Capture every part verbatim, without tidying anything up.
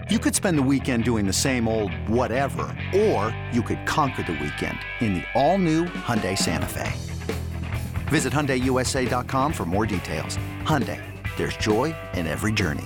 You could spend the weekend doing the same old whatever, or you could conquer the weekend in the all-new Hyundai Santa Fe. Visit Hyundai U S A dot com for more details. Hyundai, there's joy in every journey.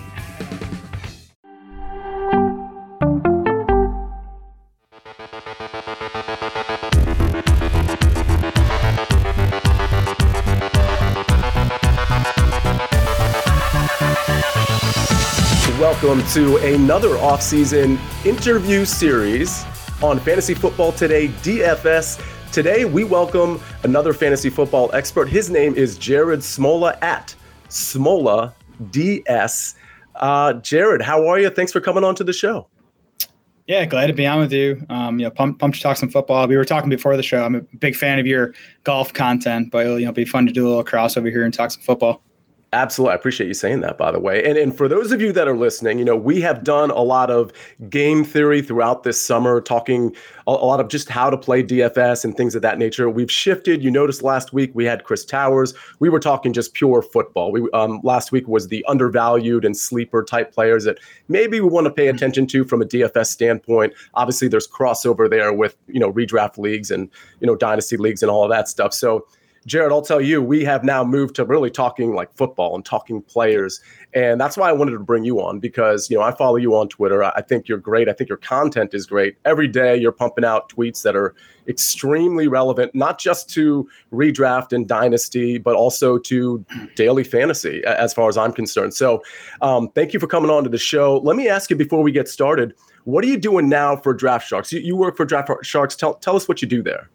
Welcome to another off-season interview series on Fantasy Football Today D F S. Today, we welcome another fantasy football expert. His name is Jared Smola at Smola D S. Uh, Jared, how are you? Thanks for coming on to the show. Yeah, glad to be on with you. Um, you know, pumped, pumped to talk some football. We were talking before the show. I'm a big fan of your golf content, but it'll, you know, be fun to do a little crossover here and talk some football. Absolutely. I appreciate you saying that, by the way. And and for those of you that are listening, you know, we have done a lot of game theory throughout this summer, talking a, a lot of just how to play D F S and things of that nature. We've shifted. You noticed last week we had Chris Towers. We were talking just pure football. We um, last week was the undervalued and sleeper type players that maybe we want to pay attention to from a D F S standpoint. Obviously, there's crossover there with, you know, redraft leagues and, you know, dynasty leagues and all of that stuff. So, Jared, I'll tell you, we have now moved to really talking like football and talking players. And that's why I wanted to bring you on because, you know, I follow you on Twitter. I think you're great. I think your content is great. Every day you're pumping out tweets that are extremely relevant, not just to redraft and dynasty, but also to daily fantasy as far as I'm concerned. So um, thank you for coming on to the show. Let me ask you before we get started, what are you doing now for Draft Sharks? You, you work for Draft Sharks. Tell, tell us what you do there.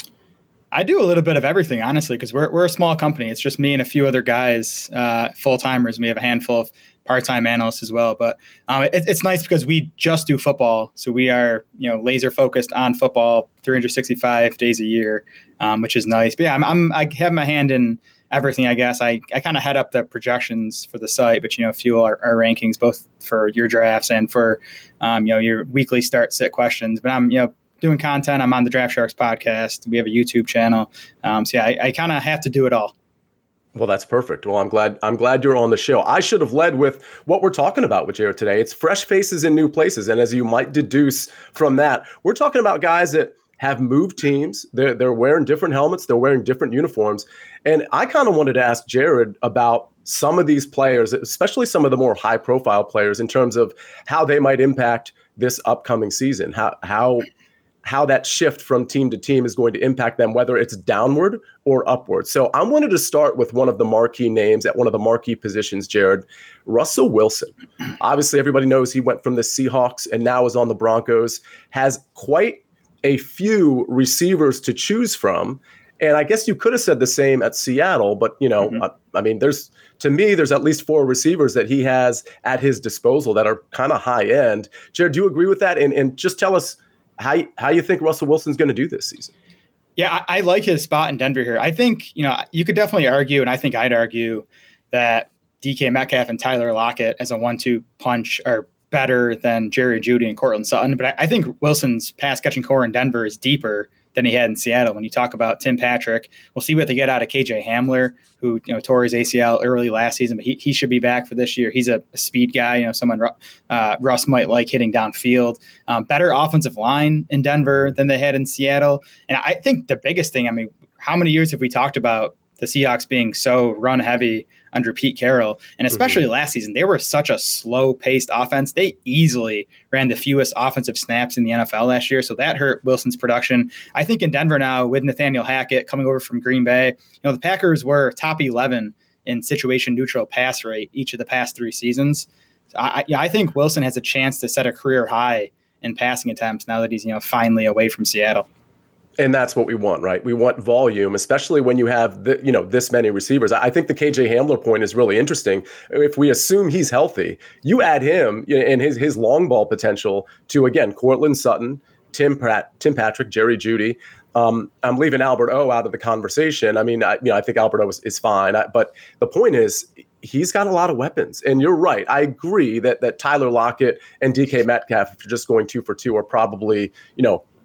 I do a little bit of everything, honestly, because we're we're a small company. It's just me and a few other guys, uh, full timers. We have a handful of part time analysts as well. But um, it, it's nice because we just do football, so we are you know laser focused on football, three hundred sixty-five days a year, um, which is nice. But yeah, I'm, I'm I have my hand in everything. I guess I I kind of head up the projections for the site, but you know fuel our, our rankings both for your drafts and for um, you know your weekly start sit questions. But I'm you know. doing content. I'm on the Draft Sharks podcast. We have a YouTube channel. Um, so yeah, I, I kind of have to do it all. Well, that's perfect. Well, I'm glad I'm glad you're on the show. I should have led with what we're talking about with Jared today. It's fresh faces in new places. And as you might deduce from that, we're talking about guys that have moved teams. They're, they're wearing different helmets. They're wearing different uniforms. And I kind of wanted to ask Jared about some of these players, especially some of the more high profile players in terms of how they might impact this upcoming season, how how how that shift from team to team is going to impact them, whether it's downward or upward. So I wanted to start with one of the marquee names at one of the marquee positions, Jared, Russell Wilson. Obviously, everybody knows he went from the Seahawks and now is on the Broncos, has quite a few receivers to choose from. And I guess you could have said the same at Seattle, but, you know, mm-hmm. I, I mean, there's, to me, there's at least four receivers that he has at his disposal that are kind of high end. Jared, do you agree with that? And, and just tell us, How how you think Russell Wilson's going to do this season? Yeah, I, I like his spot in Denver here. I think, you know, you could definitely argue, and I think I'd argue that D K Metcalf and Tyler Lockett as a one two punch are better than Jerry Jeudy and Cortland Sutton. But I, I think Wilson's pass catching core in Denver is deeper than he had in Seattle. When you talk about Tim Patrick, we'll see what they get out of K J Hamler, who, you know, tore his A C L early last season, but he, he should be back for this year. He's a, a speed guy, you know, someone uh, Russ might like hitting downfield. Um, better offensive line in Denver than they had in Seattle. And I think the biggest thing, I mean, how many years have we talked about the Seahawks being so run heavy under Pete Carroll? And especially mm-hmm. last season, they were such a slow paced offense. They easily ran the fewest offensive snaps in the N F L last year. So that hurt Wilson's production. I think in Denver now with Nathaniel Hackett coming over from Green Bay, you know, the Packers were top eleven in situation neutral pass rate each of the past three seasons. So I, yeah, I think Wilson has a chance to set a career high in passing attempts now that he's, you know, finally away from Seattle. And that's what we want, right? We want volume, especially when you have the, you know, this many receivers. I think the K J Hamler point is really interesting. If we assume he's healthy, you add him and his his long ball potential to, again, Cortland Sutton, Tim Pratt, Tim Patrick, Jerry Jeudy. Um, I'm leaving Albert O out of the conversation. I mean, I, you know, I think Albert O is, is fine, I, but the point is, he's got a lot of weapons. And you're right. I agree that that Tyler Lockett and D K Metcalf, if you're just going two for two, are probably, you know,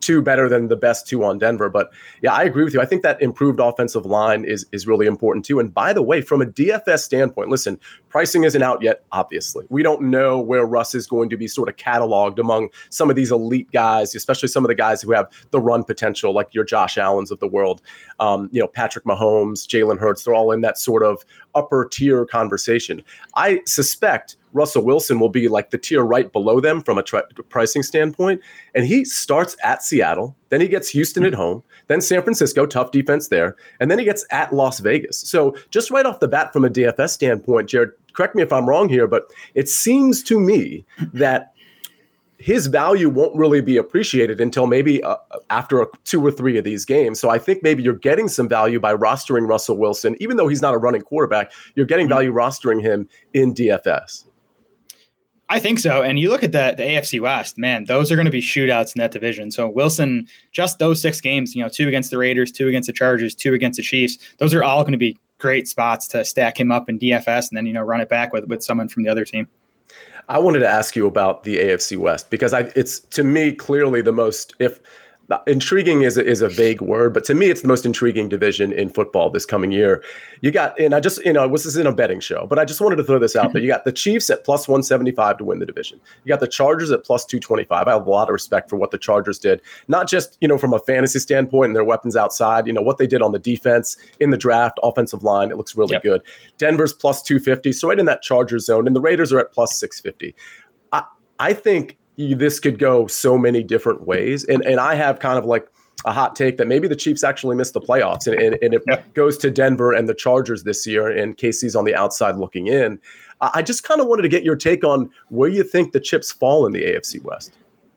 two better than the best two on Denver. But yeah, I agree with you. I think that improved offensive line is is really important too. And by the way, from a D F S standpoint, listen, pricing isn't out yet, obviously. We don't know where Russ is going to be sort of cataloged among some of these elite guys, especially some of the guys who have the run potential, like your Josh Allens of the world. Um, you know, Patrick Mahomes, Jalen Hurts, they're all in that sort of upper tier conversation. I suspect Russell Wilson will be like the tier right below them from a tri- pricing standpoint. And he starts at Seattle, then he gets Houston at home, then San Francisco, tough defense there, and then he gets at Las Vegas. So just right off the bat from a D F S standpoint, Jared, correct me if I'm wrong here, but it seems to me that his value won't really be appreciated until maybe uh, after a, two or three of these games. So I think maybe you're getting some value by rostering Russell Wilson, even though he's not a running quarterback, you're getting value rostering him in D F S. I think so. And you look at the, the A F C West, man, those are going to be shootouts in that division. So Wilson, just those six games, you know, two against the Raiders, two against the Chargers, two against the Chiefs, those are all going to be great spots to stack him up in D F S and then, you know, run it back with, with someone from the other team. I wanted to ask you about the A F C West because I, it's, to me, clearly the most, if intriguing is a, is a vague word, but to me, it's the most intriguing division in football this coming year. You got, and I just, you know, this is in a betting show, but I just wanted to throw this out there. You got the Chiefs at plus one seventy-five to win the division. You got the Chargers at plus two twenty-five. I have a lot of respect for what the Chargers did, not just, you know, from a fantasy standpoint and their weapons outside, you know, what they did on the defense, in the draft, offensive line, it looks really yep. good. Denver's plus two fifty, so right in that Chargers zone, and the Raiders are at plus six fifty. I, I think this could go so many different ways. And and I have kind of like a hot take that maybe the Chiefs actually missed the playoffs and, and, and it yeah. goes to Denver and the Chargers this year and K C's on the outside looking in. I just kind of wanted to get your take on where you think the chips fall in the A F C West.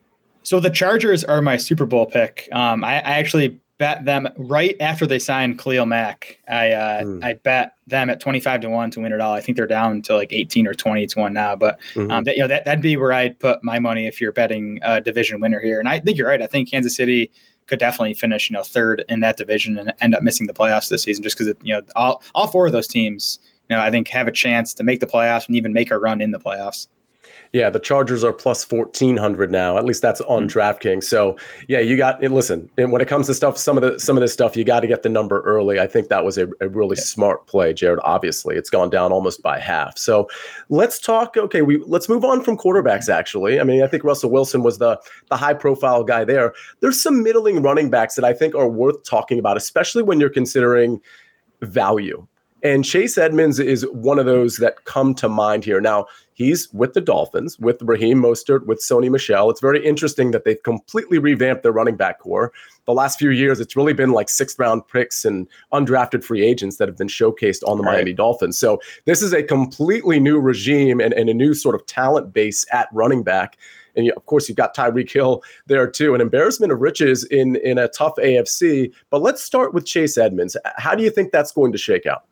So the Chargers are my Super Bowl pick. Um, I, I actually bet them right after they signed Khalil Mack. I uh, mm. I bet them at twenty-five to one to win it all. I think they're down to like eighteen or twenty to one now, but mm-hmm. um, that, you know, that, that'd be where I'd put my money if you're betting a division winner here. And I think you're right. I think Kansas City could definitely finish, you know, third in that division and end up missing the playoffs this season, just because, you know, all, all four of those teams, you know, I think have a chance to make the playoffs and even make a run in the playoffs. Yeah, the Chargers are plus fourteen hundred now. At least that's on mm-hmm. DraftKings. So yeah, you got and listen, and when it comes to stuff, some of the some of this stuff, you got to get the number early. I think that was a, a really yeah. smart play, Jared. Obviously, it's gone down almost by half. So let's talk. Okay, we let's move on from quarterbacks. Actually, I mean, I think Russell Wilson was the the high profile guy there. There's some middling running backs that I think are worth talking about, especially when you're considering value. And Chase Edmonds is one of those that come to mind here. Now, he's with the Dolphins, with Raheem Mostert, with Sony Michel. It's very interesting that they've completely revamped their running back core. The last few years, it's really been like sixth round picks and undrafted free agents that have been showcased on the right. Miami Dolphins. So this is a completely new regime and, and a new sort of talent base at running back. And you, of course, you've got Tyreek Hill there too. An embarrassment of riches in, in a tough A F C. But let's start with Chase Edmonds. How do you think that's going to shake out?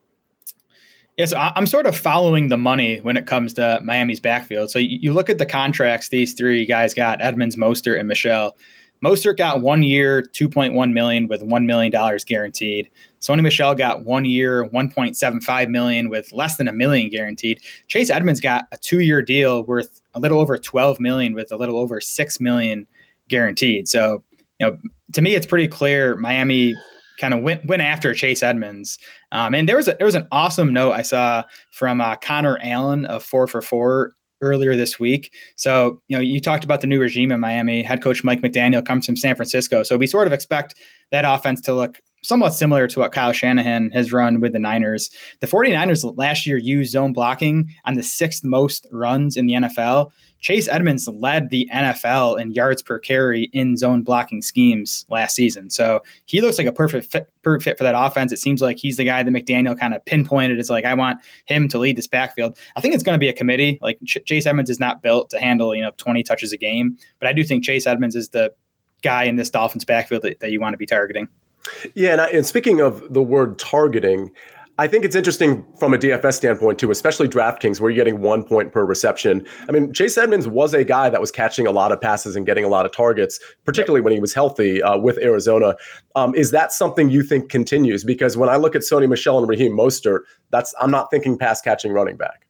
Yes, I'm sort of following the money when it comes to Miami's backfield. So you look at the contracts these three guys got, Edmonds, Mostert, and Michel. Mostert got one year, two point one million dollars with one million dollars guaranteed. Sony Michel got one year, one point seven five million dollars with less than a million guaranteed. Chase Edmonds got a two-year deal worth a little over twelve million dollars with a little over six million dollars guaranteed. So, you know, to me, it's pretty clear Miami kind of went went after Chase Edmonds. Um, and there was a, there was an awesome note I saw from uh, Connor Allen of four for four earlier this week. So, you know, you talked about the new regime in Miami. Head coach Mike McDaniel comes from San Francisco. So we sort of expect that offense to look somewhat similar to what Kyle Shanahan has run with the Niners. The 49ers last year used zone blocking on the sixth most runs in the N F L. Chase Edmonds led the N F L in yards per carry in zone blocking schemes last season. So he looks like a perfect fit, perfect fit for that offense. It seems like he's the guy that McDaniel kind of pinpointed. It's like, I want him to lead this backfield. I think it's going to be a committee. Like Ch- Chase Edmonds is not built to handle, you know, twenty touches a game, but I do think Chase Edmonds is the guy in this Dolphins backfield that, that you want to be targeting. Yeah. And, I, and speaking of the word targeting, I think it's interesting from a D F S standpoint too, especially DraftKings, where you're getting one point per reception. I mean, Chase Edmonds was a guy that was catching a lot of passes and getting a lot of targets, particularly when he was healthy uh, with Arizona. Um, is that something you think continues? Because when I look at Sony Michel and Raheem Mostert, that's I'm not thinking pass catching running back.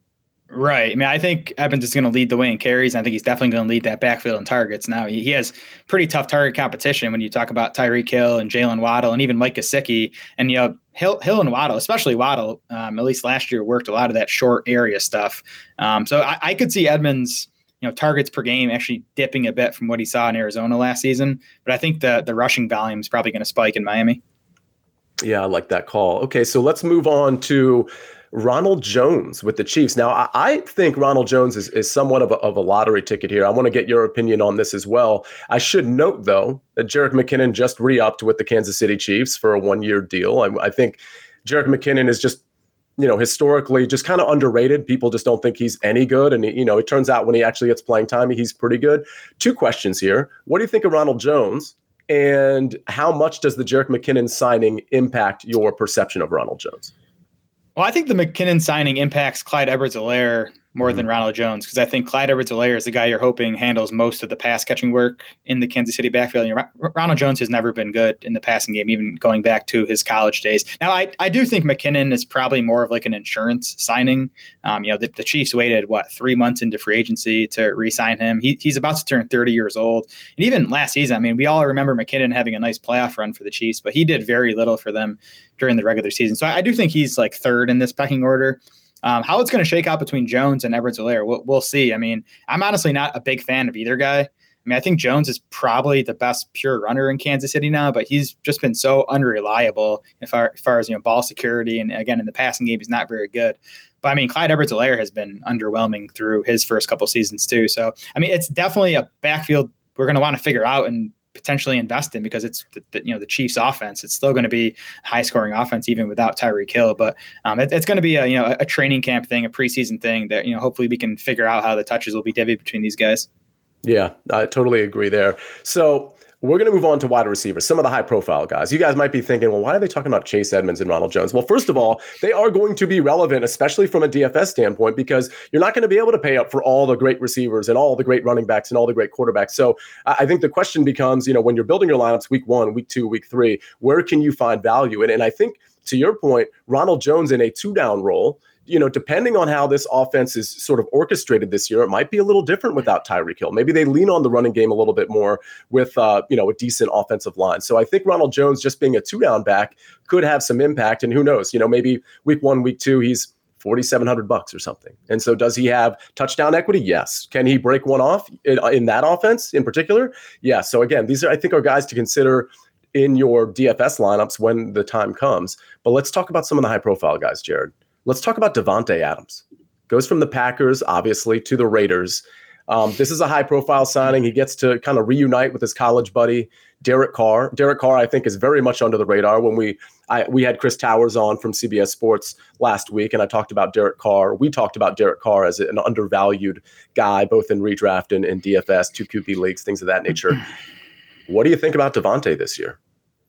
Right. I mean, I think Evans is going to lead the way in carries. I think he's definitely going to lead that backfield in targets. Now, he, he has pretty tough target competition when you talk about Tyreek Hill and Jalen Waddle and even Mike Gesicki. And, you know, Hill, Hill and Waddle, especially Waddle, um, at least last year, worked a lot of that short area stuff. Um, so I, I could see Edmonds, you know, targets per game actually dipping a bit from what he saw in Arizona last season. But I think the the rushing volume is probably going to spike in Miami. Yeah, I like that call. Okay, so let's move on to Ronald Jones with the Chiefs. Now, I, I think Ronald Jones is, is somewhat of a, of a lottery ticket here. I want to get your opinion on this as well. I should note, though, that Jerick McKinnon just re-upped with the Kansas City Chiefs for a one-year deal. I, I think Jerick McKinnon is just, you know, historically just kind of underrated. People just don't think he's any good. And, you know, it turns out when he actually gets playing time, he's pretty good. Two questions here. What do you think of Ronald Jones? And how much does the Jerick McKinnon signing impact your perception of Ronald Jones? Well, I think the McKinnon signing impacts Clyde Edwards-Helaire more than Ronald Jones, because I think Clyde Edwards-Helaire is the guy you're hoping handles most of the pass catching work in the Kansas City backfield. You know, Ronald Jones has never been good in the passing game, even going back to his college days. Now, I, I do think McKinnon is probably more of like an insurance signing. Um, you know, the, the Chiefs waited, what, three months into free agency to re-sign him. He, he's about to turn thirty years old. And even last season, I mean, we all remember McKinnon having a nice playoff run for the Chiefs, but he did very little for them during the regular season. So I, I do think he's like third in this pecking order. Um, how it's going to shake out between Jones and Edwards-Helaire, we'll, we'll see. I mean, I'm honestly not a big fan of either guy. I mean, I think Jones is probably the best pure runner in Kansas City now, but he's just been so unreliable as far, as far as, you know, ball security. And again, in the passing game, he's not very good. But I mean, Clyde Edwards-Helaire has been underwhelming through his first couple seasons too. So, I mean, it's definitely a backfield we're going to want to figure out and potentially invest in, because it's the, the, you know, the Chiefs offense. It's still going to be high scoring offense even without Tyreek Hill, but um, it, it's going to be a, you know, a training camp thing, a preseason thing that, you know, hopefully we can figure out how the touches will be divvied between these guys. Yeah, I totally agree there. So we're going to move on to wide receivers, some of the high profile guys. You guys might be thinking, well, why are they talking about Chase Edmonds and Ronald Jones? Well, first of all, they are going to be relevant, especially from a D F S standpoint, because you're not going to be able to pay up for all the great receivers and all the great running backs and all the great quarterbacks. So I think the question becomes, you know, when you're building your lineups week one, week two, week three, where can you find value? And, and I think, to your point, Ronald Jones in a two down role, you know, depending on how this offense is sort of orchestrated this year, it might be a little different without Tyreek Hill. Maybe they lean on the running game a little bit more with, uh, you know, a decent offensive line. So I think Ronald Jones just being a two-down back could have some impact. And who knows, you know, maybe week one, week two, he's forty-seven hundred bucks or something. And so does he have touchdown equity? Yes. Can he break one off in, in that offense in particular? Yeah. So again, these are, I think, are guys to consider in your D F S lineups when the time comes. But let's talk about some of the high-profile guys, Jared. Let's talk about Davante Adams. Goes from the Packers, obviously, to the Raiders. Um, this is a high-profile signing. He gets to kind of reunite with his college buddy, Derek Carr. Derek Carr, I think, is very much under the radar. When we I, we had Chris Towers on from C B S Sports last week, and I talked about Derek Carr. We talked about Derek Carr as an undervalued guy, both in redraft and, and D F S, two Q B leagues, things of that nature. What do you think about Davante this year?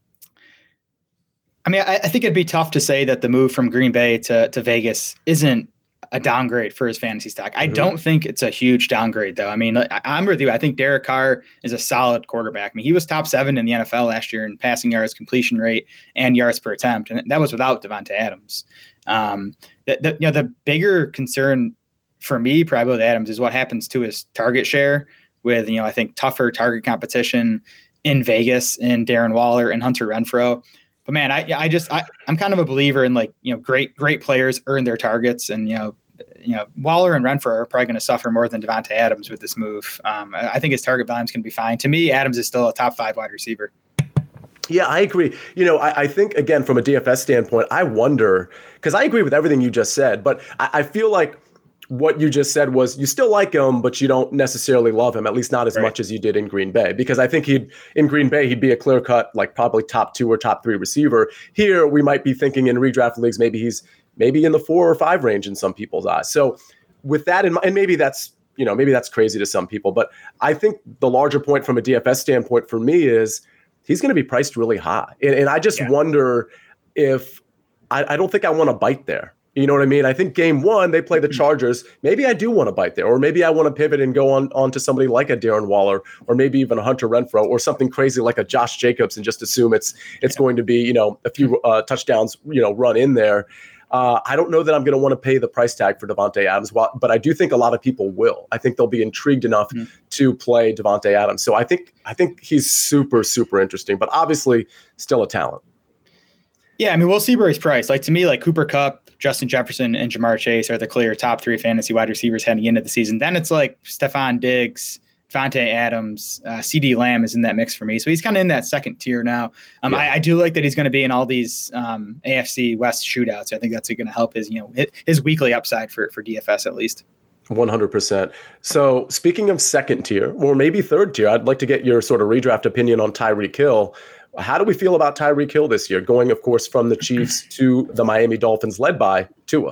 I mean, I, I think it'd be tough to say that the move from Green Bay to, to Vegas isn't a downgrade for his fantasy stock. I mm-hmm. don't think it's a huge downgrade, though. I mean, I, I'm with you. I think Derek Carr is a solid quarterback. I mean, he was top seven in the N F L last year in passing yards, completion rate, and yards per attempt, and that was without Davante Adams. Um, the, the, you know, the bigger concern for me, probably with Adams, is what happens to his target share with, you know, I think tougher target competition in Vegas and Darren Waller and Hunter Renfrow. But man, I I just I, I'm kind of a believer in, like, you know, great great players earn their targets, and you know you know Waller and Renfrow are probably going to suffer more than Davante Adams with this move. Um, I, I think his target volume is going to be fine. To me, Adams is still a top five wide receiver. Yeah, I agree. You know, I, I think, again, from a D F S standpoint, I wonder, because I agree with everything you just said, but I, I feel like what you just said was you still like him, but you don't necessarily love him, at least not as right. much as you did in Green Bay. Because I think he'd in Green Bay, he'd be a clear cut, like probably top two or top three receiver. Here, we might be thinking in redraft leagues, maybe he's maybe in the four or five range in some people's eyes. So with that in mind, and maybe that's, you know, maybe that's crazy to some people, but I think the larger point from a D F S standpoint for me is he's going to be priced really high. And, and I just yeah. wonder if I, I don't think I want to bite there. You know what I mean? I think game one, they play the Chargers. Maybe I do want to bite there, or maybe I want to pivot and go on, on to somebody like a Darren Waller, or maybe even a Hunter Renfrow, or something crazy like a Josh Jacobs, and just assume it's it's yeah. going to be, you know, a few uh, touchdowns, you know, run in there. Uh, I don't know that I'm going to want to pay the price tag for Davante Adams, but I do think a lot of people will. I think they'll be intrigued enough mm-hmm. to play Davante Adams. So I think I think he's super, super interesting, but obviously still a talent. Yeah, I mean, we'll see where he's priced. Like, to me, like Cooper Kupp, Justin Jefferson, and Jamar Chase are the clear top three fantasy wide receivers heading into the season. Then it's like Stephon Diggs, Davante Adams, uh, CeeDee Lamb is in that mix for me. So he's kind of in that second tier now. Um, yeah. I, I do like that he's going to be in all these um, A F C West shootouts. I think that's going to help his, you know, his weekly upside for, for D F S at least. one hundred percent. So speaking of second tier, or maybe third tier, I'd like to get your sort of redraft opinion on Tyreek Hill. How do we feel about Tyreek Hill this year, going, of course, from the Chiefs to the Miami Dolphins, led by Tua?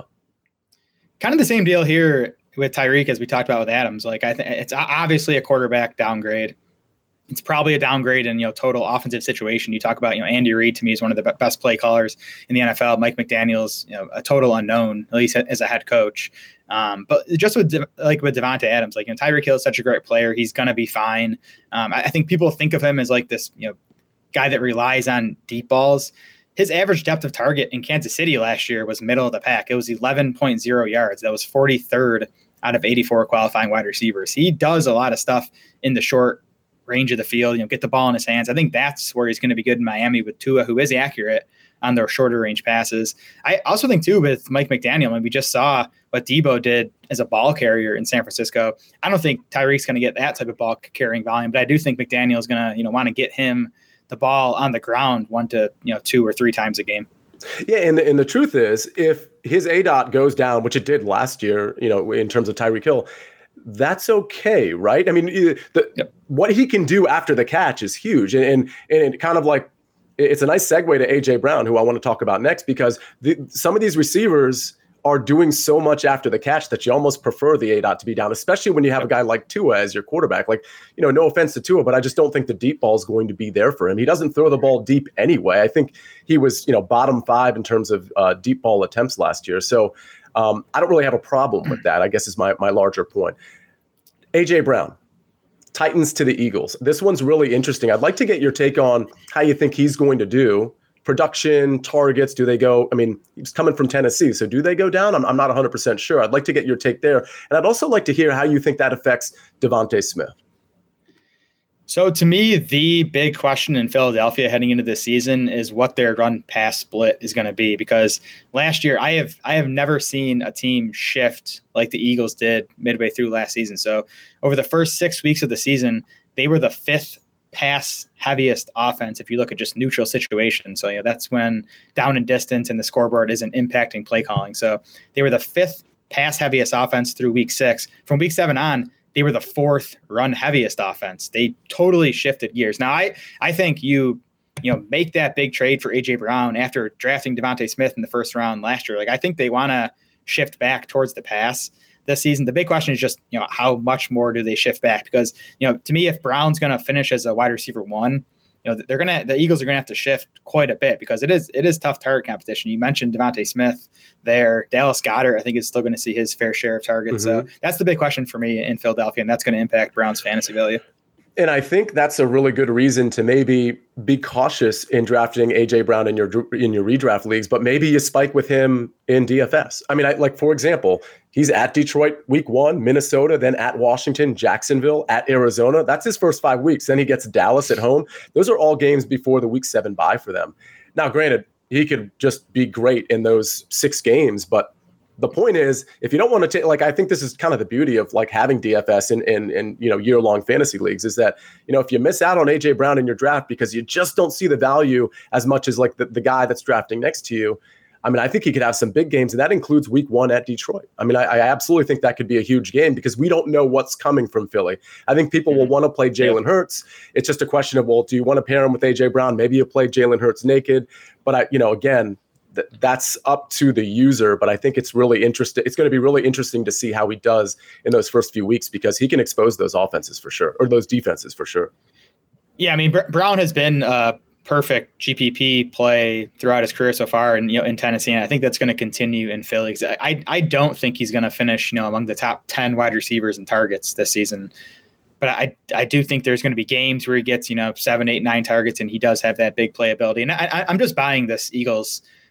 Kind of the same deal here with Tyreek as we talked about with Adams. Like, I think it's obviously a quarterback downgrade. It's probably a downgrade in, you know, total offensive situation. You talk about, you know, Andy Reid to me is one of the best play callers in the N F L. Mike McDaniel's, you know, a total unknown, at least as a head coach. Um, but just with like with Davante Adams, like, you know, Tyreek Hill is such a great player. He's going to be fine. Um, I, I think people think of him as like this, you know, guy that relies on deep balls. His average depth of target in Kansas City last year was middle of the pack. It was eleven point oh yards. That was forty-third out of eighty-four qualifying wide receivers. He does a lot of stuff in the short range of the field, you know, get the ball in his hands. I think that's where he's going to be good in Miami with Tua, who is accurate on their shorter range passes. I also think too with Mike McDaniel, and we just saw what Debo did as a ball carrier in San Francisco. I don't think Tyreek's going to get that type of ball carrying volume, but I do think McDaniel is going to, you know, want to get him the ball on the ground one to, you know, two or three times a game. Yeah, and the, and the truth is, if his A DOT goes down, which it did last year, you know, in terms of Tyreek Hill, that's okay, right? I mean, the, yep. what he can do after the catch is huge. And, and, and it kind of like, it's a nice segue to A J Brown, who I want to talk about next, because the, some of these receivers are doing so much after the catch that you almost prefer the A DOT to be down, especially when you have a guy like Tua as your quarterback. Like, you know, no offense to Tua, but I just don't think the deep ball is going to be there for him. He doesn't throw the ball deep anyway. I think he was, you know, bottom five in terms of uh, deep ball attempts last year. So um, I don't really have a problem with that, I guess is my, my larger point. A J Brown, Titans to the Eagles. This one's really interesting. I'd like to get your take on how you think he's going to do. Production, targets, do they go? I mean, he's coming from Tennessee, so do they go down? I'm, I'm not one hundred percent sure. I'd like to get your take there. And I'd also like to hear how you think that affects Devontae Smith. So to me, the big question in Philadelphia heading into this season is what their run pass split is going to be, because last year I have I have never seen a team shift like the Eagles did midway through last season. So over the first six weeks of the season, they were the fifth pass heaviest offense if you look at just neutral situations. So yeah, that's when down and distance and the scoreboard isn't impacting play calling. So they were the fifth pass heaviest offense through week six. From week seven on, they were the fourth run heaviest offense. They totally shifted gears. Now I I think you you know make that big trade for A J Brown after drafting Devontae Smith in the first round last year. Like, I think they want to shift back towards the pass this season. The big question is just, you know, how much more do they shift back? Because, you know, to me, if Brown's going to finish as a wide receiver one, you know, they're going to, the Eagles are going to have to shift quite a bit, because it is, it is tough target competition. You mentioned Devontae Smith there. Dallas Goedert, I think, is still going to see his fair share of targets. Mm-hmm. So that's the big question for me in Philadelphia, and that's going to impact Brown's fantasy value. And I think that's a really good reason to maybe be cautious in drafting A J Brown in your in your redraft leagues, but maybe you spike with him in D F S. I mean, I, like, for example, he's at Detroit week one, Minnesota, then at Washington, Jacksonville, at Arizona. That's his first five weeks. Then he gets Dallas at home. Those are all games before the week seven bye for them. Now, granted, he could just be great in those six games, but the point is, if you don't want to take, like, I think this is kind of the beauty of like having D F S in, in, in, you know, year-long fantasy leagues, is that, you know, if you miss out on A J Brown in your draft because you just don't see the value as much as like the, the guy that's drafting next to you, I mean, I think he could have some big games, and that includes week one at Detroit. I mean, I, I absolutely think that could be a huge game because we don't know what's coming from Philly. I think people will want to play Jalen Hurts. It's just a question of, well, do you want to pair him with A J Brown? Maybe you play Jalen Hurts naked. But, I, you know, again, that's up to the user, but I think it's really interesting. It's going to be really interesting to see how he does in those first few weeks, because he can expose those offenses for sure, or those defenses for sure. Yeah, I mean, Br- Brown has been a perfect G P P play throughout his career so far, and you know, in Tennessee, and I think that's going to continue in Philly. I I don't think he's going to finish, you know, among the top ten wide receivers and targets this season. But I, I do think there's going to be games where he gets, you know, seven, eight, nine targets, and he does have that big playability. And I, I'm just buying this Eagles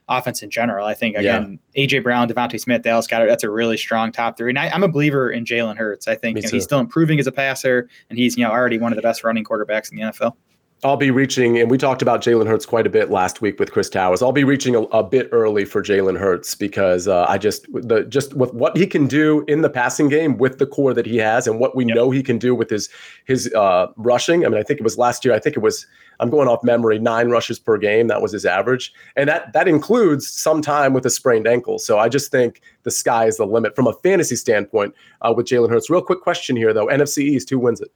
offense in general. I think, again, yeah. A J Brown, Devontae Smith, Dallas Goedert, that's a really strong top three. And I, I'm a believer in Jalen Hurts. I think you know, he's still improving as a passer, and he's you know already one of the best running quarterbacks in the N F L. I'll be reaching, and we talked about Jalen Hurts quite a bit last week with Chris Towers. I'll be reaching a, a bit early for Jalen Hurts because uh, I just the just with what he can do in the passing game with the core that he has, and what we yep. know he can do with his his uh, rushing. I mean, I think it was last year. I think it was I'm going off memory, nine rushes per game. That was his average, and that that includes some time with a sprained ankle. So I just think the sky is the limit from a fantasy standpoint uh, with Jalen Hurts. Real quick question here, though: N F C East, who wins it?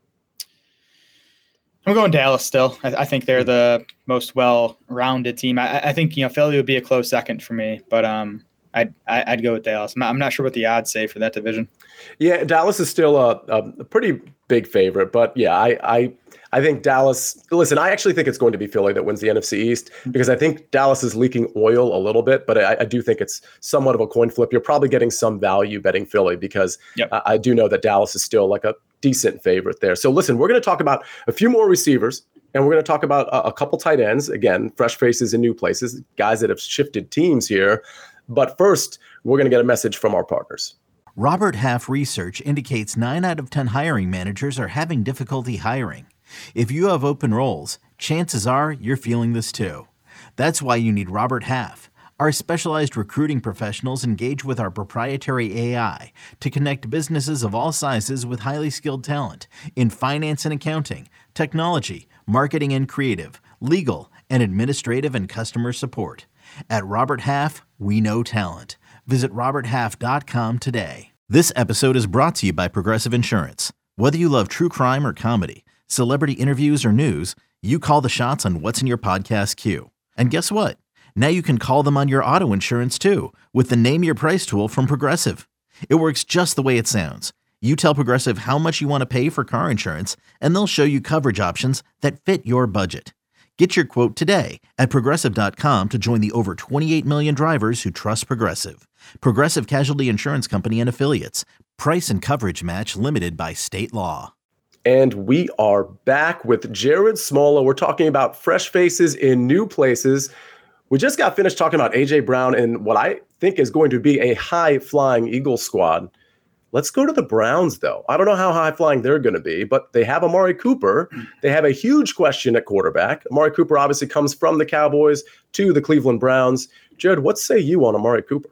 I'm going Dallas still. I, I think they're the most well-rounded team. I, I think you know Philly would be a close second for me, but um, I'd I'd go with Dallas. I'm not, I'm not sure what the odds say for that division. Yeah, Dallas is still a, a pretty big favorite, but yeah, I I I think Dallas. Listen, I actually think it's going to be Philly that wins the N F C East because I think Dallas is leaking oil a little bit, but I, I do think it's somewhat of a coin flip. You're probably getting some value betting Philly because yep. I, I do know that Dallas is still like a decent favorite there. So listen, we're going to talk about a few more receivers, and we're going to talk about a, a couple tight ends. Again, fresh faces in new places, guys that have shifted teams here. But first, we're going to get a message from our partners. Robert Half research indicates nine out of ten hiring managers are having difficulty hiring. If you have open roles, chances are you're feeling this too. That's why you need Robert Half. Our specialized recruiting professionals engage with our proprietary A I to connect businesses of all sizes with highly skilled talent in finance and accounting, technology, marketing and creative, legal, and administrative and customer support. At Robert Half, we know talent. Visit robert half dot com today. This episode is brought to you by Progressive Insurance. Whether you love true crime or comedy, celebrity interviews or news, you call the shots on what's in your podcast queue. And guess what? Now you can call them on your auto insurance too with the Name Your Price tool from Progressive. It works just the way it sounds. You tell Progressive how much you want to pay for car insurance, and they'll show you coverage options that fit your budget. Get your quote today at progressive dot com to join the over twenty-eight million drivers who trust Progressive. Progressive Casualty Insurance Company and Affiliates. Price and coverage match limited by state law. And we are back with Jared Smola. We're talking about fresh faces in new places. We just got finished talking about A J Brown and what I think is going to be a high-flying Eagles squad. Let's go to the Browns, though. I don't know how high-flying they're going to be, but they have Amari Cooper. They have a huge question at quarterback. Amari Cooper obviously comes from the Cowboys to the Cleveland Browns. Jared, what say you on Amari Cooper?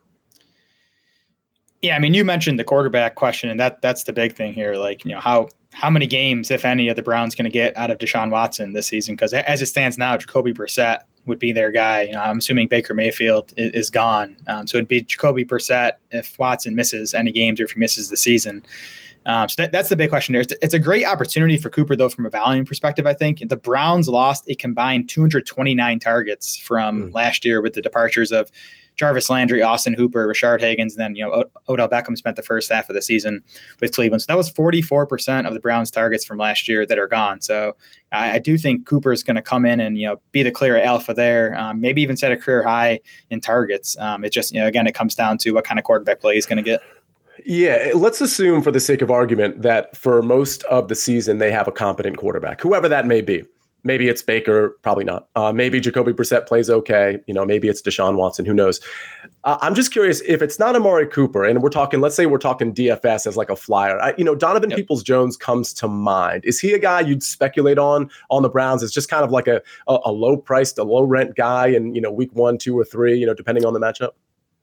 Yeah, I mean, you mentioned the quarterback question, and that that's the big thing here. Like, you know, how how many games, if any, are the Browns going to get out of Deshaun Watson this season? Because as it stands now, Jacoby Brissett would be their guy. You know, I'm assuming Baker Mayfield is, is gone. Um, so it'd be Jacoby Brissett if Watson misses any games or if he misses the season. Um, so that, that's the big question there. It's, it's a great opportunity for Cooper, though, from a volume perspective, I think. The Browns lost a combined two hundred twenty-nine targets from mm. last year with the departures of Jarvis Landry, Austin Hooper, Rashard Higgins, and then, you know, o- Odell Beckham spent the first half of the season with Cleveland. So that was forty-four percent of the Browns' targets from last year that are gone. So I, I do think Cooper is going to come in and, you know, be the clear alpha there, um, maybe even set a career high in targets. Um, it just, you know, again, it comes down to what kind of quarterback play he's going to get. Yeah, let's assume for the sake of argument that for most of the season they have a competent quarterback, whoever that may be. Maybe it's Baker, probably not. Uh, maybe Jacoby Brissett plays okay. You know, maybe it's Deshaun Watson, who knows? Uh, I'm just curious if it's not Amari Cooper, and we're talking, let's say we're talking D F S as like a flyer. I, you know, Donovan yep. Peoples-Jones comes to mind. Is he a guy you'd speculate on on the Browns? It's just kind of like a, a, a low-priced, a low-rent guy in, you know, week one, two, or three, you know, depending on the matchup?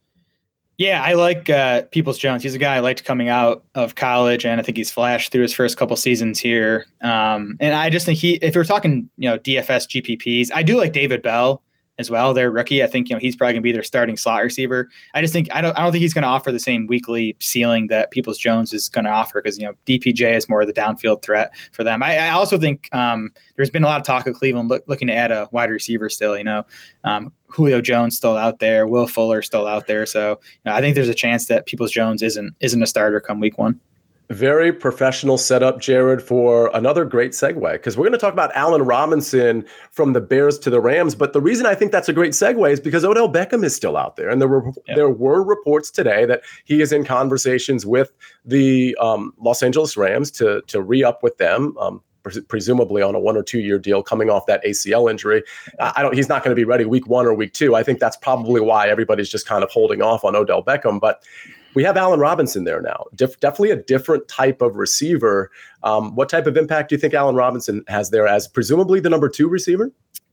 Yeah, I like uh, Peoples-Jones. He's a guy I liked coming out of college, and I think he's flashed through his first couple seasons here. Um, and I just think he, if we're talking, you know, D F S G P Ps, I do like David Bell as well. Their rookie. I think, you know, he's probably gonna be their starting slot receiver. I just think I don't I don't think he's gonna offer the same weekly ceiling that Peoples-Jones is gonna offer because, you know, D P J is more of the downfield threat for them. I, I also think um, there's been a lot of talk of Cleveland look, looking to add a wide receiver still. You know, um, Julio Jones still out there, Will Fuller still out there. So, you know, I think there's a chance that Peoples-Jones isn't isn't a starter come week one. Very professional setup, Jared, for another great segue, because we're going to talk about Allen Robinson from the Bears to the Rams. But the reason I think that's a great segue is because Odell Beckham is still out there. And there were, yep. there were reports today that he is in conversations with the um, Los Angeles Rams to, to re-up with them. Um, pres- presumably on a one or two year deal coming off that A C L injury. I, I don't, he's not going to be ready week one or week two. I think that's probably why everybody's just kind of holding off on Odell Beckham, but we have Allen Robinson there now. Def- definitely a different type of receiver. Um, what type of impact do you think Allen Robinson has there as presumably the number two receiver?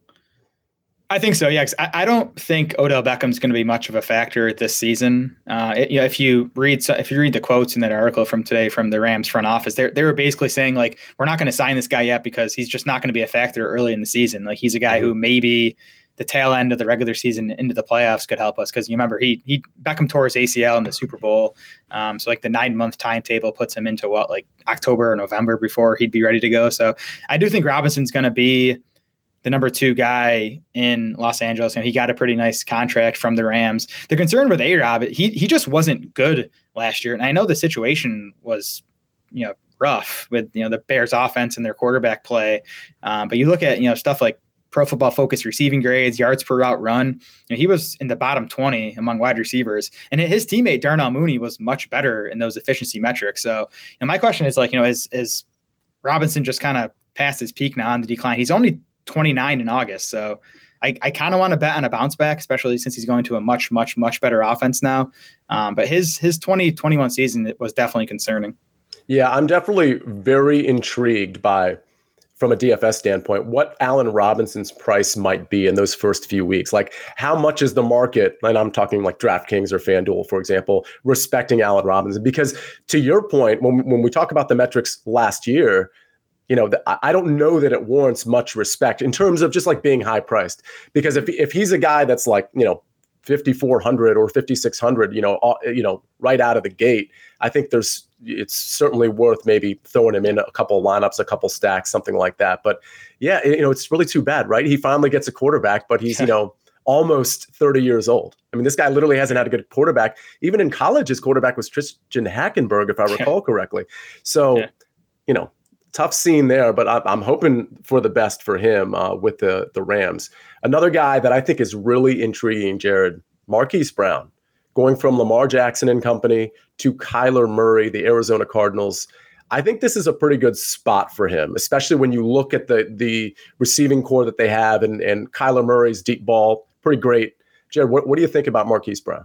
I think so. Yeah. 'Cause I, I don't think Odell Beckham's going to be much of a factor this season. Uh, it, you know, if you read, if you read the quotes in that article from today from the Rams front office, they they were basically saying like, we're not going to sign this guy yet because he's just not going to be a factor early in the season. Like he's a guy mm-hmm. who maybe the tail end of the regular season into the playoffs could help us. Cause you remember he, he Beckham tore his A C L in the Super Bowl. Um, so like the nine month timetable puts him into what, like October or November before he'd be ready to go. So I do think Robinson's going to be the number two guy in Los Angeles, and he got a pretty nice contract from the Rams. The concern with A-Rob, he he just wasn't good last year. And I know the situation was, you know, rough with, you know, the Bears offense and their quarterback play. Um, but you look at, you know, stuff like Pro Football Focus receiving grades, yards per route run. You know, he was in the bottom twenty among wide receivers, and his teammate Darnell Mooney was much better in those efficiency metrics. So, and my question is like, you know, is, is Robinson just kind of past his peak now on the decline? He's only twenty-nine in August. So I, I kind of want to bet on a bounce back, especially since he's going to a much, much, much better offense now. Um, but his, his twenty twenty-one season was definitely concerning. Yeah, I'm definitely very intrigued by, from a D F S standpoint, what Allen Robinson's price might be in those first few weeks. Like how much is the market, and I'm talking like DraftKings or FanDuel, for example, respecting Allen Robinson? Because to your point, when, when we talk about the metrics last year, you know, I don't know that it warrants much respect in terms of just like being high priced, because if if he's a guy that's like, you know, fifty-four hundred or fifty-six hundred, you know, uh, you know, right out of the gate, I think there's, it's certainly worth maybe throwing him in a couple of lineups, a couple stacks, something like that. But yeah, you know, it's really too bad, right? He finally gets a quarterback, but he's, you know, almost thirty years old. I mean, this guy literally hasn't had a good quarterback. Even in college, his quarterback was Tristan Hackenberg, if I recall correctly. So, yeah. you know, tough scene there, but I'm hoping for the best for him uh, with the the Rams. Another guy that I think is really intriguing, Jared, Marquise Brown, going from Lamar Jackson and company to Kyler Murray, the Arizona Cardinals. I think this is a pretty good spot for him, especially when you look at the the receiving core that they have and, and Kyler Murray's deep ball, pretty great. Jared, what, what do you think about Marquise Brown?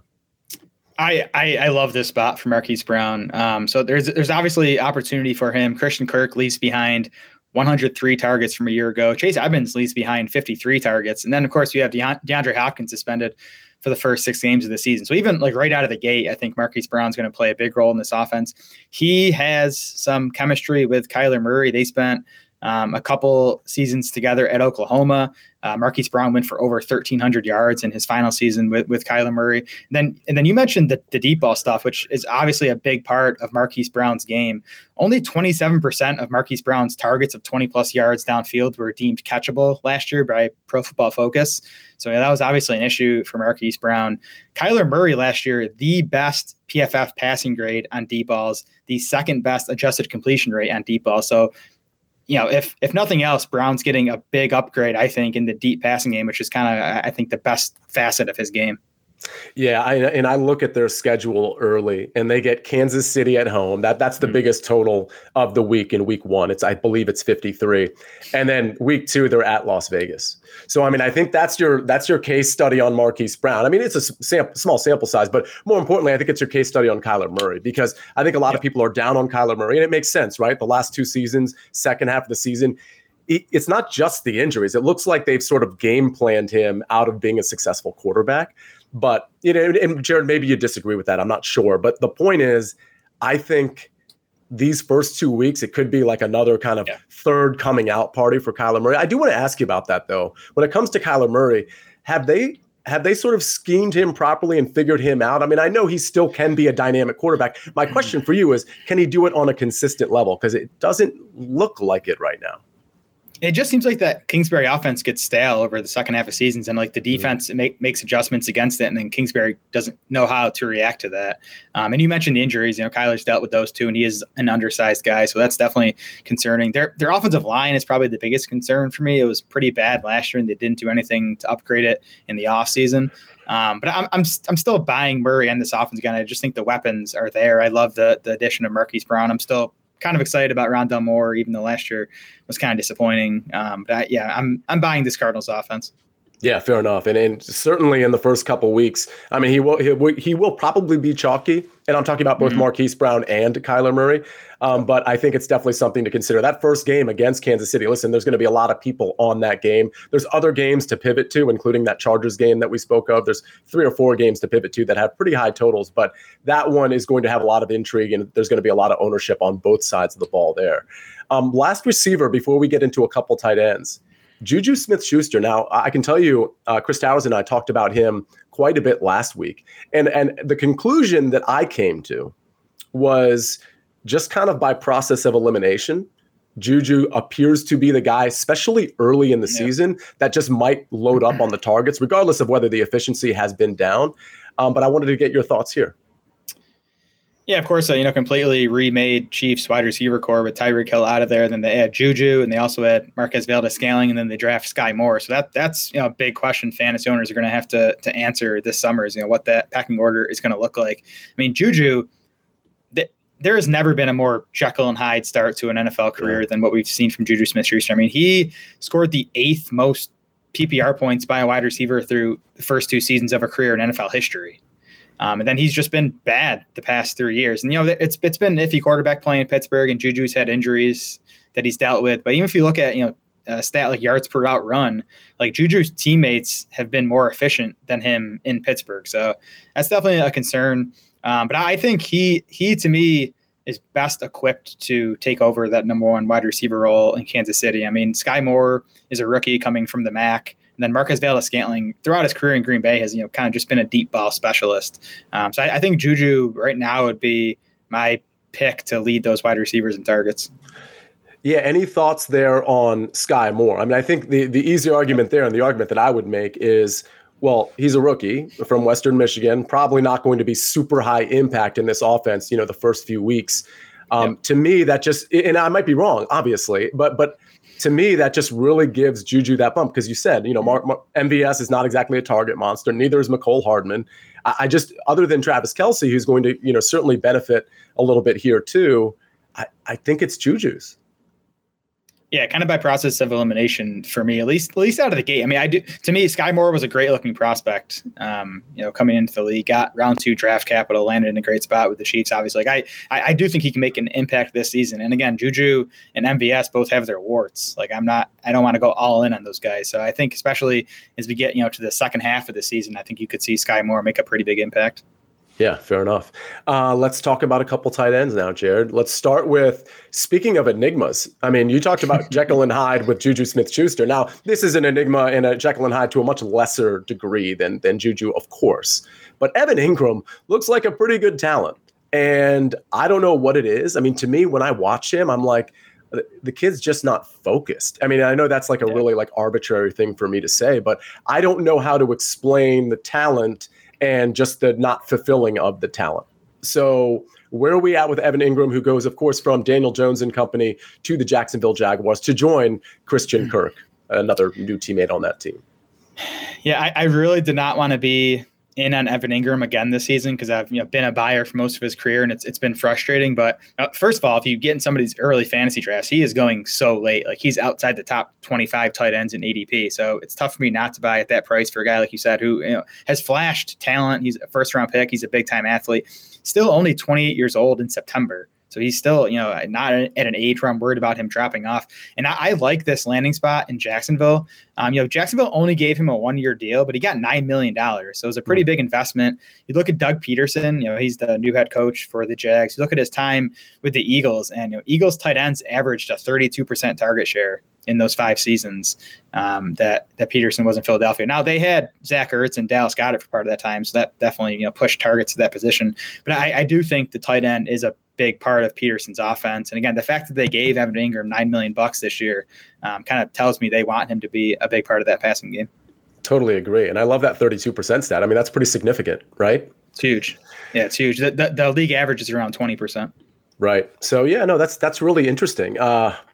I, I, I love this spot for Marquise Brown. Um, so there's there's obviously opportunity for him. Christian Kirk leaves behind one hundred three targets from a year ago. Chase Edmonds leaves behind fifty-three targets. And then, of course, you have DeAndre, DeAndre Hopkins suspended for the first six games of the season. So even like right out of the gate, I think Marquise Brown's going to play a big role in this offense. He has some chemistry with Kyler Murray. They spent Um, a couple seasons together at Oklahoma. Uh, Marquise Brown went for over thirteen hundred yards in his final season with, with Kyler Murray. And then, and then you mentioned the, the deep ball stuff, which is obviously a big part of Marquise Brown's game. Only twenty-seven percent of Marquise Brown's targets of twenty plus yards downfield were deemed catchable last year by Pro Football Focus. So yeah, that was obviously an issue for Marquise Brown. Kyler Murray last year, the best P F F passing grade on deep balls, the second best adjusted completion rate on deep balls. So you know, if if nothing else, Brown's getting a big upgrade, I think, in the deep passing game, which is kind of, I think, the best facet of his game. Yeah, I, and I look at their schedule early, and they get Kansas City at home. That that's the mm-hmm. biggest total of the week in week one. It's I believe it's fifty-three, and then week two they're at Las Vegas. So I mean, I think that's your that's your case study on Marquise Brown. I mean, it's a sam- small sample size, but more importantly, I think it's your case study on Kyler Murray, because I think a lot yeah. of people are down on Kyler Murray, and it makes sense, right? The last two seasons, second half of the season, it, it's not just the injuries. It looks like they've sort of game planned him out of being a successful quarterback. But, you know, and Jared, maybe you disagree with that. I'm not sure. But the point is, I think these first two weeks, it could be like another kind of yeah. third coming out party for Kyler Murray. I do want to ask you about that, though. When it comes to Kyler Murray, have they have they sort of schemed him properly and figured him out? I mean, I know he still can be a dynamic quarterback. My question for you is, can he do it on a consistent level? Because it doesn't look like it right now. It just seems like that Kingsbury offense gets stale over the second half of seasons, and like the defense mm-hmm. make, makes adjustments against it, and then Kingsbury doesn't know how to react to that. Um, and you mentioned the injuries. You know, Kyler's dealt with those too, and he is an undersized guy, so that's definitely concerning. Their their offensive line is probably the biggest concern for me. It was pretty bad last year, and they didn't do anything to upgrade it in the offseason. Um, but I'm I'm I'm still buying Murray and this offense again. I just think the weapons are there. I love the the addition of Marquise Brown. I'm still kind of excited about Rondell Moore, even though last year was kind of disappointing. Um, but I, yeah, I'm I'm buying this Cardinals offense. Yeah, fair enough. And, and certainly in the first couple weeks, I mean, he will he, will- he will probably be chalky. And I'm talking about both Mm-hmm. Marquise Brown and Kyler Murray. Um, but I think it's definitely something to consider. That first game against Kansas City, listen, there's going to be a lot of people on that game. There's other games to pivot to, including that Chargers game that we spoke of. There's three or four games to pivot to that have pretty high totals. But that one is going to have a lot of intrigue, and there's going to be a lot of ownership on both sides of the ball there. Um, last receiver, before we get into a couple tight ends, Juju Smith-Schuster. Now, I can tell you, uh, Chris Towers and I talked about him quite a bit last week. And, and the conclusion that I came to was just kind of by process of elimination, Juju appears to be the guy, especially early in the yeah. season, that just might load up on the targets, regardless of whether the efficiency has been down. Um, but I wanted to get your thoughts here. Yeah, of course, uh, you know, completely remade Chiefs wide receiver core with Tyreek Hill out of there. Then they had Juju, and they also had Marquez Valdes-Scantling, and then they draft Sky Moore. So that that's you know a big question fantasy owners are going to have to to answer this summer is you know what that pecking order is going to look like. I mean, Juju, th- there has never been a more Jekyll and Hyde start to an N F L career than what we've seen from Juju Smith-Schuster. I mean, he scored the eighth most P P R points by a wide receiver through the first two seasons of a career in N F L history. Um, and then he's just been bad the past three years. And, you know, it's it's been iffy quarterback play in Pittsburgh, and Juju's had injuries that he's dealt with. But even if you look at, you know, a stat like yards per route run, like Juju's teammates have been more efficient than him in Pittsburgh. So that's definitely a concern. Um, but I think he, he to me, is best equipped to take over that number one wide receiver role in Kansas City. I mean, Sky Moore is a rookie coming from the M A C. And then Marquez Valdes-Scantling, throughout his career in Green Bay, has you know kind of just been a deep ball specialist. Um, so I, I think Juju right now would be my pick to lead those wide receivers and targets. Yeah, any thoughts there on Sky Moore? I mean, I think the, the easy argument there, and the argument that I would make is, well, he's a rookie from Western Michigan, probably not going to be super high impact in this offense, you know, the first few weeks. Um, yep. To me, that just, and I might be wrong, obviously, but but to me, that just really gives Juju that bump because you said, you know, Mar- Mar- M V S is not exactly a target monster. Neither is Mecole Hardman. I, I just, other than Travis Kelce, who's going to, you know, certainly benefit a little bit here too, I, I think it's Juju's. Yeah, kind of by process of elimination for me, at least at least out of the gate. I mean, I do. To me, Sky Moore was a great looking prospect. Um, you know, coming into the league, got round two draft capital, landed in a great spot with the Chiefs. Obviously, like I, I, I do think he can make an impact this season. And again, Juju and M V S both have their warts. Like I'm not, I don't want to go all in on those guys. So I think, especially as we get you know to the second half of the season, I think you could see Sky Moore make a pretty big impact. Yeah, fair enough. Uh, let's talk about a couple tight ends now, Jared. Let's start with, speaking of enigmas, I mean, you talked about Jekyll and Hyde with Juju Smith-Schuster. Now, this is an enigma and a Jekyll and Hyde to a much lesser degree than, than Juju, of course. But Evan Ingram looks like a pretty good talent. And I don't know what it is. I mean, to me, when I watch him, I'm like, the kid's just not focused. I mean, I know that's like a yeah. really like arbitrary thing for me to say, but I don't know how to explain the talent and just the not fulfilling of the talent. So where are we at with Evan Ingram, who goes, of course, from Daniel Jones and company to the Jacksonville Jaguars to join Christian Kirk, another new teammate on that team? Yeah, I, I really did not want to be in on Evan Ingram again this season because I've you know been a buyer for most of his career, and it's it's been frustrating. But uh, first of all, if you get in somebody's early fantasy drafts, he is going so late. Like he's outside the top twenty-five tight ends in A D P. So it's tough for me not to buy at that price for a guy like you said who you know has flashed talent. He's a first round pick. He's a big time athlete. Still only twenty-eight years old in September. So he's still, you know, not at an age where I'm worried about him dropping off. And I, I like this landing spot in Jacksonville. Um, you know, Jacksonville only gave him a one-year deal, but he got nine million dollars. So it was a pretty big investment. You look at Doug Peterson, you know, he's the new head coach for the Jags. You look at his time with the Eagles, and you know, Eagles tight ends averaged a thirty-two percent target share in those five seasons um, that that Peterson was in Philadelphia. Now they had Zach Ertz and Dallas Goedert for part of that time, so that definitely you know pushed targets to that position. But I, I do think the tight end is a big part of Peterson's offense. And again, the fact that they gave Evan Ingram nine million bucks this year um, kind of tells me they want him to be a big part of that passing game. Totally agree. And I love that thirty-two percent stat. I mean, that's pretty significant, right? It's huge. Yeah, it's huge. The, the, the league average is around twenty percent. Right. So yeah, no, that's, that's really interesting. Uh,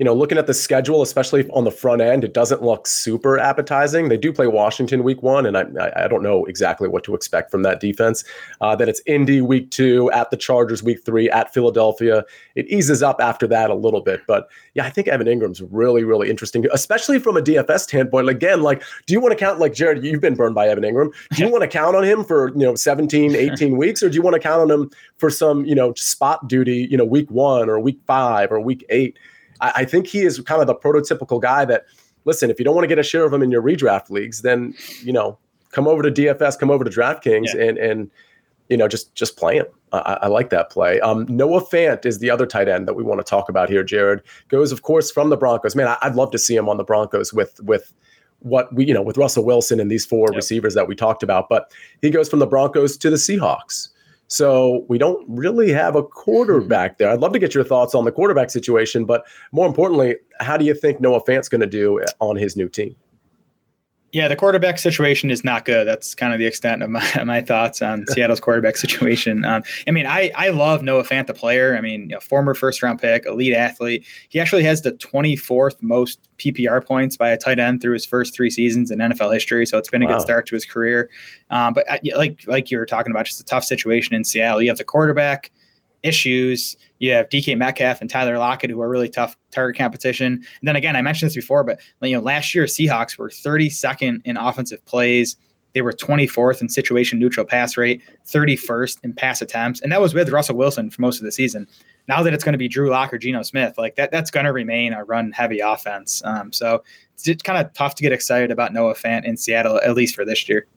you know, looking at the schedule, especially on the front end, it doesn't look super appetizing. They do play Washington week one, and I I don't know exactly what to expect from that defense. Uh, then it's Indy week two, at the Chargers week three, at Philadelphia. It eases up after that a little bit, but yeah, I think Evan Ingram's really, really interesting, especially from a D F S standpoint. Again, like, do you want to count, like Jared, you've been burned by Evan Ingram. Do you want to count on him for, you know, seventeen, eighteen weeks, or do you want to count on him for some, you know, spot duty, you know, week one or week five or week eight? I, I think he is kind of the prototypical guy that, listen, if you don't want to get a share of him in your redraft leagues, then, you know, come over to D F S, come over to DraftKings yeah. and, and, you know, just, just play him. I, I like that play. Um, Noah Fant is the other tight end that we want to talk about here. Jared goes, of course, from the Broncos. Man, I, I'd love to see him on the Broncos with, with, what we, you know, with Russell Wilson and these four yep. receivers that we talked about, but he goes from the Broncos to the Seahawks. So we don't really have a quarterback there. I'd love to get your thoughts on the quarterback situation, but more importantly, how do you think Noah Fant's going to do on his new team? Yeah, the quarterback situation is not good. That's kind of the extent of my, my thoughts on Seattle's quarterback situation. Um, I mean, I, I love Noah Fant, the player. I mean, you know, former first-round pick, elite athlete. He actually has the twenty-fourth most P P R points by a tight end through his first three seasons in N F L history. So it's been a wow. good start to his career. Um, but like like you were talking about, just a tough situation in Seattle. You have the quarterback issues. You have D K Metcalf and Tyler Lockett, who are really tough target competition. And then again, I mentioned this before, but you know, last year Seahawks were thirty-second in offensive plays. They were twenty-fourth in situation neutral pass rate, thirty-first in pass attempts, and that was with Russell Wilson for most of the season. Now that it's going to be Drew Lock or Geno Smith, like that, that's going to remain a run-heavy offense. Um, so it's kind of tough to get excited about Noah Fant in Seattle, at least for this year.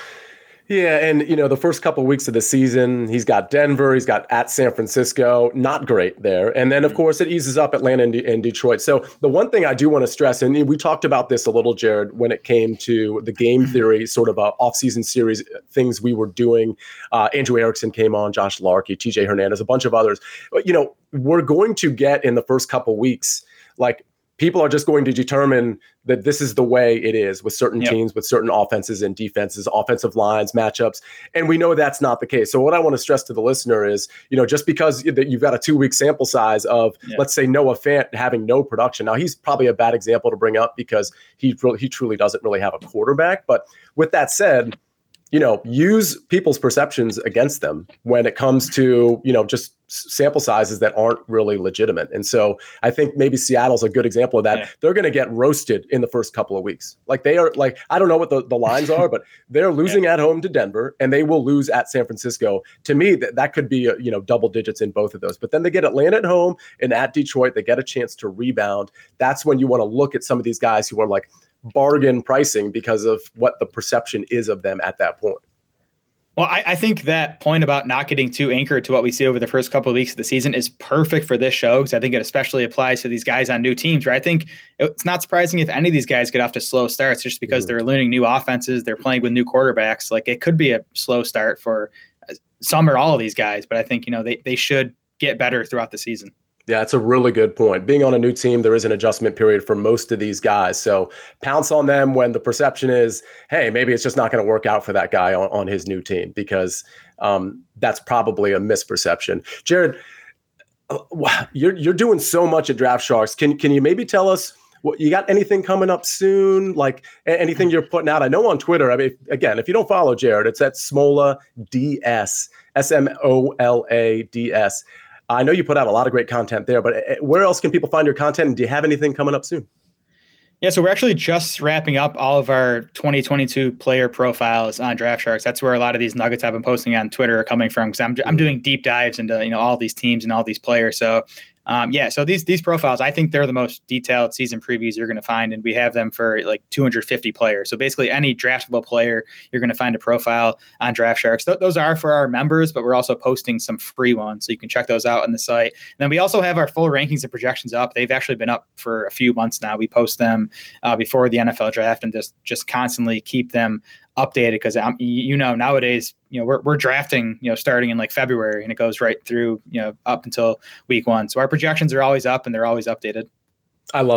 Yeah, and, you know, the first couple of weeks of the season, he's got Denver, he's got at San Francisco, not great there. And then, of course, it eases up Atlanta and, De- and Detroit. So the one thing I do want to stress, and we talked about this a little, Jared, when it came to the game theory, sort of a off-season series, things we were doing. Uh, Andrew Erickson came on, Josh Larkey, T J Hernandez, a bunch of others. But, you know, we're going to get in the first couple of weeks, like, people are just going to determine that this is the way it is with certain yep. teams, with certain offenses and defenses, offensive lines, matchups. And we know that's not the case. So what I want to stress to the listener is, you know, just because you've got a two-week sample size of, yep. let's say, Noah Fant having no production. Now, he's probably a bad example to bring up because he, he truly doesn't really have a quarterback. But with that said, you know, use people's perceptions against them when it comes to, you know, just sample sizes that aren't really legitimate. And so I think maybe Seattle's a good example of that. Yeah. They're going to get roasted in the first couple of weeks. Like they are like, I don't know what the, the lines are, but they're losing yeah. at home to Denver and they will lose at San Francisco. To me, that, that could be, a, you know, double digits in both of those. But then they get Atlanta at home and at Detroit, they get a chance to rebound. That's when you want to look at some of these guys who are like, bargain pricing because of what the perception is of them at that point. Well, I, I think that point about not getting too anchored to what we see over the first couple of weeks of the season is perfect for this show, because I think it especially applies to these guys on new teams, right? I think it's not surprising if any of these guys get off to slow starts just because mm-hmm. they're learning new offenses, they're playing with new quarterbacks. Like it could be a slow start for some or all of these guys, but I think, you know, they, they should get better throughout the season. Yeah, it's a really good point. Being on a new team, there is an adjustment period for most of these guys. So pounce on them when the perception is, hey, maybe it's just not going to work out for that guy on, on his new team, because um, that's probably a misperception. Jared, uh, you're you're doing so much at Draft Sharks. Can can you maybe tell us what you got? Anything coming up soon? Like anything you're putting out? I know on Twitter. I mean, again, if you don't follow Jared, it's at Smola D S, S M O L A D S. I know you put out a lot of great content there, but where else can people find your content? And do you have anything coming up soon? Yeah, so we're actually just wrapping up all of our twenty twenty-two player profiles on Draft Sharks. That's where a lot of these nuggets I've been posting on Twitter are coming from, because I'm I'm doing deep dives into, you know, all these teams and all these players. So Um, yeah, so these these profiles, I think they're the most detailed season previews you're going to find, and we have them for like two hundred fifty players. So basically any draftable player, you're going to find a profile on Draft Sharks. Th- those are for our members, but we're also posting some free ones, so you can check those out on the site. And then we also have our full rankings and projections up. They've actually been up for a few months now. We post them uh, before the N F L draft and just just constantly keep them updated, because um, you know, nowadays, you know, we're we're drafting, you know, starting in like February, and it goes right through, you know, up until week one. So our projections are always up and they're always updated. I love that.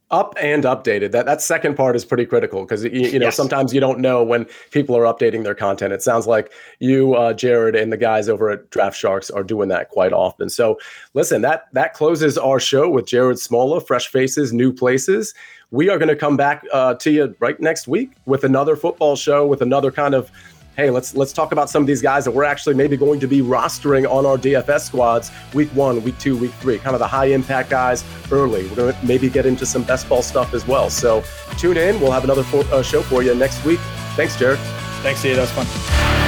Up and updated. That that second part is pretty critical because you, you know Yes. sometimes you don't know when people are updating their content. It sounds like you, uh, Jared, and the guys over at Draft Sharks are doing that quite often. So listen, that that closes our show with Jared Smola, Fresh Faces, New Places. We are going to come back uh, to you right next week with another football show with another kind of, hey, let's let's talk about some of these guys that we're actually maybe going to be rostering on our D F S squads week one, week two, week three, kind of the high impact guys early. We're going to maybe get into some best ball stuff as well. So tune in. We'll have another fo- uh, show for you next week. Thanks, Jared. Thanks, Steve. That was fun.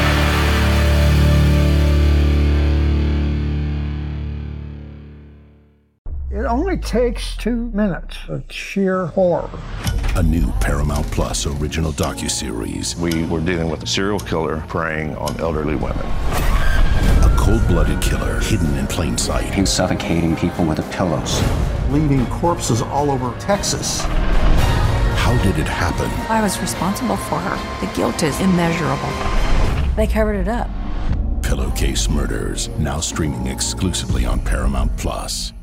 It only takes two minutes of sheer horror. A new Paramount Plus original docuseries. We were dealing with a serial killer preying on elderly women. A cold-blooded killer hidden in plain sight. He was suffocating people with pillows. Leaving corpses all over Texas. How did it happen? I was responsible for her. The guilt is immeasurable. They covered it up. Pillowcase Murders, now streaming exclusively on Paramount Plus.